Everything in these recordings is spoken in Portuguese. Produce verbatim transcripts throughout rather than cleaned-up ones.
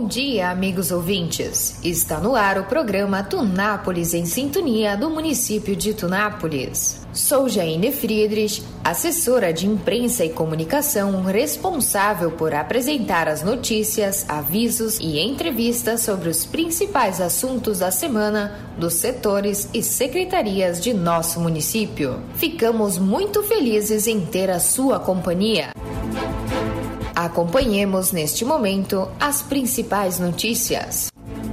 dia, amigos ouvintes. Está no ar o programa Tunápolis em Sintonia do município de Tunápolis. Sou Jaine Friedrich, assessora de imprensa e comunicação responsável por apresentar as notícias, avisos e entrevistas sobre os principais assuntos da semana dos setores e secretarias de nosso município. Ficamos muito felizes em ter a sua companhia. Acompanhemos neste momento as principais notícias.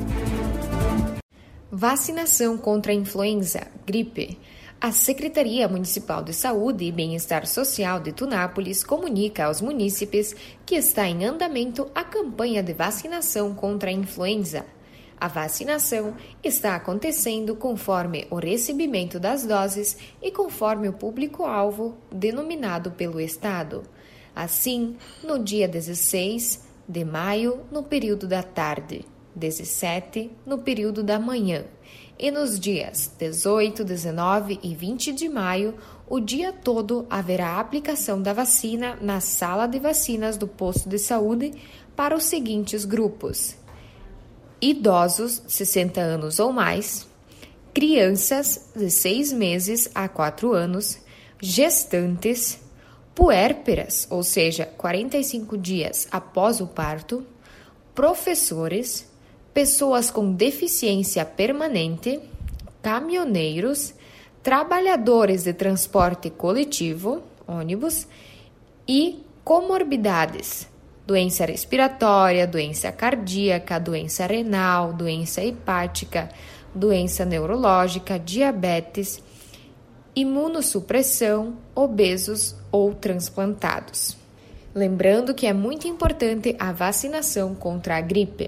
Vacinação contra a influenza, gripe. A Secretaria Municipal de Saúde e Bem-Estar Social de Tunápolis comunica aos munícipes que está em andamento a campanha de vacinação contra a influenza. A vacinação está acontecendo conforme o recebimento das doses e conforme o público-alvo denominado pelo Estado. Assim, no dia dezesseis de maio, no período da tarde, dezessete, no período da manhã, e nos dias dezoito, dezenove e vinte de maio, o dia todo haverá aplicação da vacina na sala de vacinas do posto de saúde para os seguintes grupos: idosos, sessenta anos ou mais, crianças de seis meses a quatro anos, gestantes, puérperas, ou seja, quarenta e cinco dias após o parto, professores, pessoas com deficiência permanente, caminhoneiros, trabalhadores de transporte coletivo, ônibus, e comorbidades, doença respiratória, doença cardíaca, doença renal, doença hepática, doença neurológica, diabetes, imunossupressão, obesos ou transplantados. Lembrando que é muito importante a vacinação contra a gripe.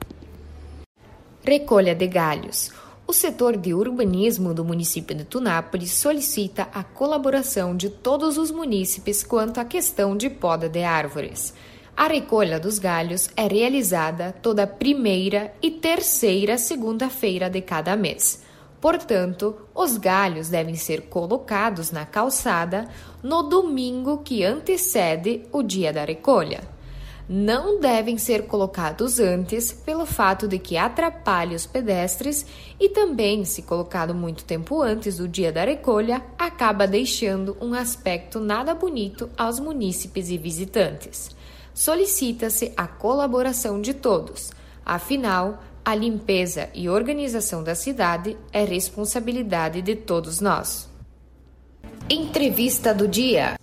Recolha de galhos. O setor de urbanismo do município de Tunápolis solicita a colaboração de todos os munícipes quanto à questão de poda de árvores. A recolha dos galhos é realizada toda primeira e terceira segunda-feira de cada mês. Portanto, os galhos devem ser colocados na calçada no domingo que antecede o dia da recolha. Não devem ser colocados antes pelo fato de que atrapalhe os pedestres e também, se colocado muito tempo antes do dia da recolha, acaba deixando um aspecto nada bonito aos munícipes e visitantes. Solicita-se a colaboração de todos, afinal, a limpeza e organização da cidade é responsabilidade de todos nós. Entrevista do dia.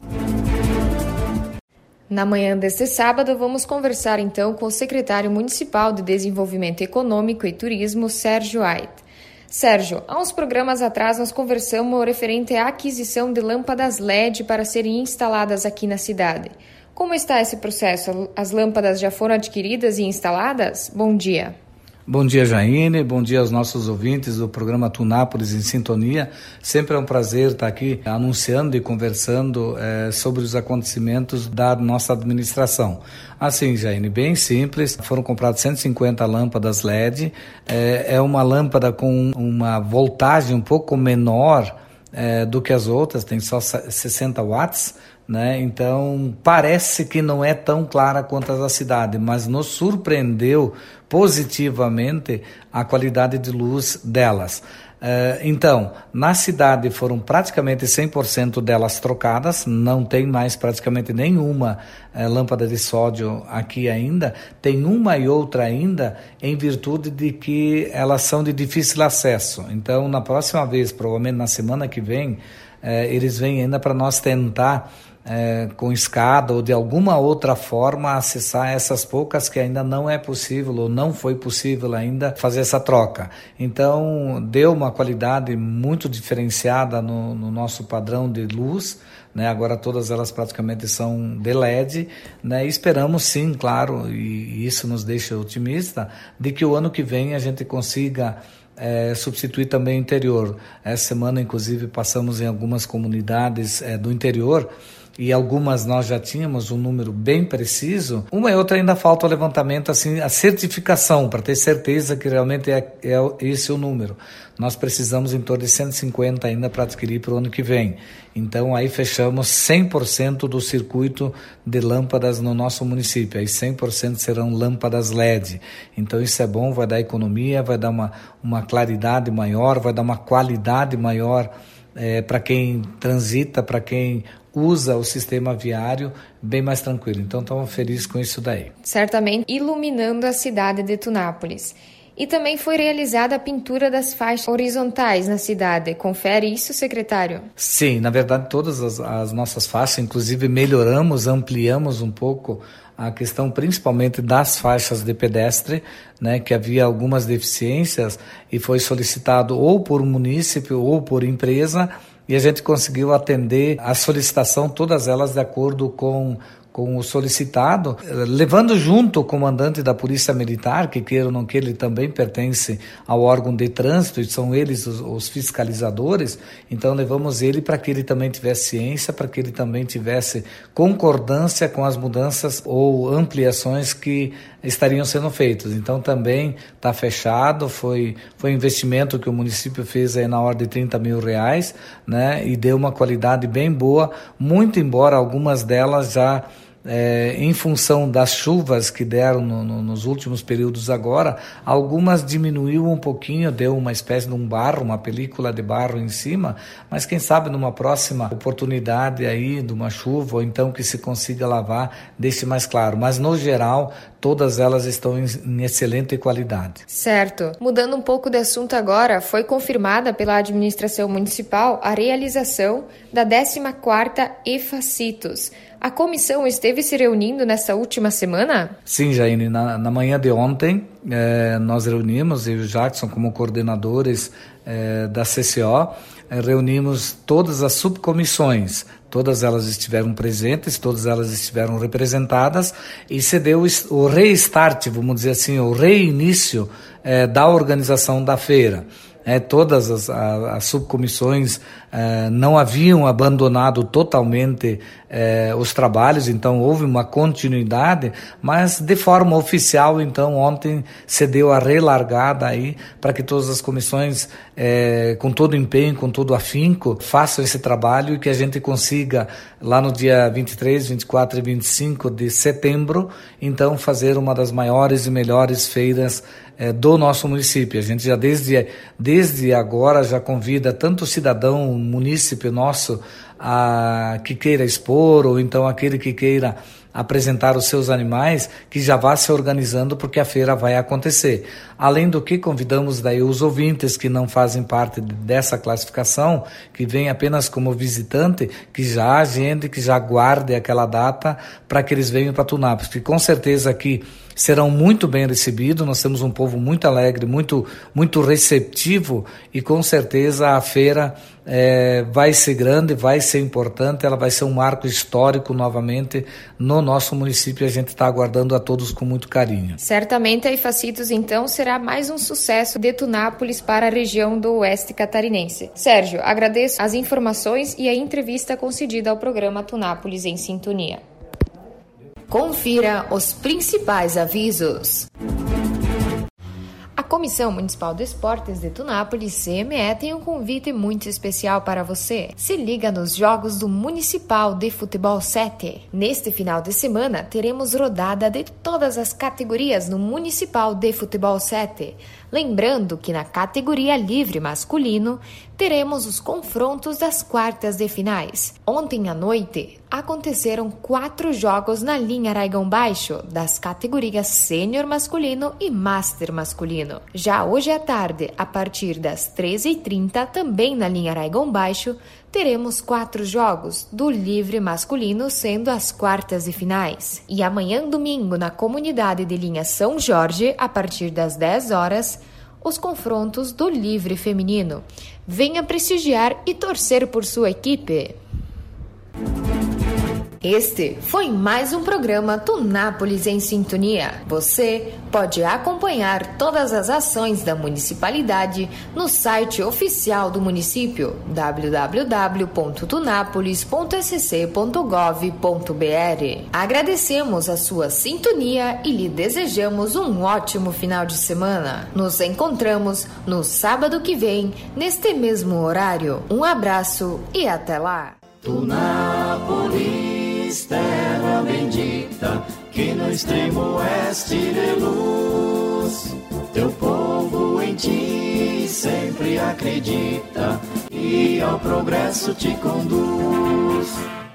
Na manhã deste sábado, vamos conversar então com o secretário municipal de Desenvolvimento Econômico e Turismo, Sérgio Ait. Sérgio, há uns programas atrás nós conversamos referente à aquisição de lâmpadas L E D para serem instaladas aqui na cidade. Como está esse processo? As lâmpadas já foram adquiridas e instaladas? Bom dia. Bom dia, Jaine, bom dia aos nossos ouvintes do programa Tunápolis em Sintonia. Sempre é um prazer estar aqui anunciando e conversando eh, sobre os acontecimentos da nossa administração. Assim, Jaine, bem simples, foram compradas cento e cinquenta lâmpadas L E D, eh, é uma lâmpada com uma voltagem um pouco menor eh, do que as outras, tem só sessenta watts, né? Então parece que não é tão clara quanto a da cidade, mas nos surpreendeu positivamente a qualidade de luz delas. Uh, então, na cidade foram praticamente cem por cento delas trocadas, não tem mais praticamente nenhuma uh, lâmpada de sódio aqui ainda, tem uma e outra ainda em virtude de que elas são de difícil acesso. Então, na próxima vez, provavelmente na semana que vem, uh, eles vêm ainda para nós tentar É, com escada ou de alguma outra forma acessar essas poucas que ainda não é possível ou não foi possível ainda fazer essa troca. Então deu uma qualidade muito diferenciada no, no nosso padrão de luz, né? Agora todas elas praticamente são de L E D, né? E esperamos sim, claro, e isso nos deixa otimista, de que o ano que vem a gente consiga É, substituir também o interior. Essa semana, inclusive, passamos em algumas comunidades é, do interior e algumas nós já tínhamos um número bem preciso, uma e outra ainda falta o levantamento, assim, a certificação, para ter certeza que realmente é, é esse o número. Nós precisamos em torno de cento e cinquenta ainda para adquirir para o ano que vem. Então aí fechamos cem por cento do circuito de lâmpadas no nosso município, aí cem por cento serão lâmpadas L E D. Então isso é bom, vai dar economia, vai dar uma, uma claridade maior, vai dar uma qualidade maior é, para quem transita, para quem usa o sistema viário, bem mais tranquilo. Então estamos felizes com isso daí. Certamente iluminando a cidade de Tunápolis. E também foi realizada a pintura das faixas horizontais na cidade. Confere isso, secretário? Sim, na verdade todas as, as nossas faixas, inclusive melhoramos, ampliamos um pouco a questão principalmente das faixas de pedestre, né, que havia algumas deficiências e foi solicitado ou por município ou por empresa, e a gente conseguiu atender a solicitação, todas elas de acordo com com o solicitado, levando junto o comandante da Polícia Militar, que queira ou não queira, ele também pertence ao órgão de trânsito, e são eles os, os fiscalizadores, então levamos ele para que ele também tivesse ciência, para que ele também tivesse concordância com as mudanças ou ampliações que estariam sendo feitas. Então também está fechado, foi, foi um investimento que o município fez aí na ordem de trinta mil reais, né, e deu uma qualidade bem boa, muito embora algumas delas já É, em função das chuvas que deram no, no, nos últimos períodos agora, algumas diminuiu um pouquinho, deu uma espécie de um barro, uma película de barro em cima, mas quem sabe numa próxima oportunidade aí, de uma chuva, ou então que se consiga lavar, deixe mais claro. Mas no geral, todas elas estão em, em excelente qualidade. Certo. Mudando um pouco de assunto agora, foi confirmada pela administração municipal a realização da décima quarta EFACITOS. A comissão esteve se reunindo nessa última semana? Sim, Jaine. Na, na manhã de ontem, eh, nós reunimos, eu e o Jackson como coordenadores eh, da C C O, eh, reunimos todas as subcomissões. Todas elas estiveram presentes, todas elas estiveram representadas e se deu o restart, vamos dizer assim, o reinício eh, da organização da feira. É, todas as, as, as subcomissões eh, não haviam abandonado totalmente eh, os trabalhos, então houve uma continuidade, mas de forma oficial, então ontem se deu a relargada aí para que todas as comissões, eh, com todo empenho, com todo afinco, façam esse trabalho e que a gente consiga lá no dia vinte e três, vinte e quatro e vinte e cinco de setembro, então fazer uma das maiores e melhores feiras do nosso município. A gente já desde, desde agora já convida tanto o cidadão, o munícipe nosso, a, que queira expor, ou então aquele que queira apresentar os seus animais, que já vá se organizando porque a feira vai acontecer. Além do que, convidamos daí os ouvintes que não fazem parte dessa classificação, que vêm apenas como visitante, que já agendem, que já aguardem aquela data para que eles venham para Tunápolis, porque com certeza aqui serão muito bem recebidos, nós temos um povo muito alegre, muito, muito receptivo e com certeza a feira é, vai ser grande, vai ser importante, ela vai ser um marco histórico novamente no nosso município e a gente está aguardando a todos com muito carinho. Certamente a EFACITOS então será mais um sucesso de Tunápolis para a região do Oeste Catarinense. Sérgio, agradeço as informações e a entrevista concedida ao programa Tunápolis em Sintonia. Confira os principais avisos. A Comissão Municipal de Esportes de Tunápolis, C M E, tem um convite muito especial para você. Se liga nos Jogos do Municipal de Futebol sete. Neste final de semana, teremos rodada de todas as categorias no Municipal de Futebol sete. Lembrando que na categoria livre masculino, teremos os confrontos das quartas de finais. Ontem à noite, aconteceram quatro jogos na linha Araigão Baixo, das categorias Sênior masculino e Master masculino. Já hoje à tarde, a partir das treze e trinta, também na linha Araigão Baixo, teremos quatro jogos do livre masculino, sendo as quartas de finais. E amanhã, domingo, na comunidade de linha São Jorge, a partir das dez horas, os confrontos do livre feminino. Venha prestigiar e torcer por sua equipe. Este foi mais um programa Tunápolis em Sintonia. Você pode acompanhar todas as ações da municipalidade no site oficial do município w w w ponto tunápolis ponto s c ponto gov ponto b r. Agradecemos a sua sintonia e lhe desejamos um ótimo final de semana. Nos encontramos no sábado que vem, neste mesmo horário. Um abraço e até lá. Tunápolis, terra bendita, que no extremo oeste de luz, teu povo em ti sempre acredita e ao progresso te conduz.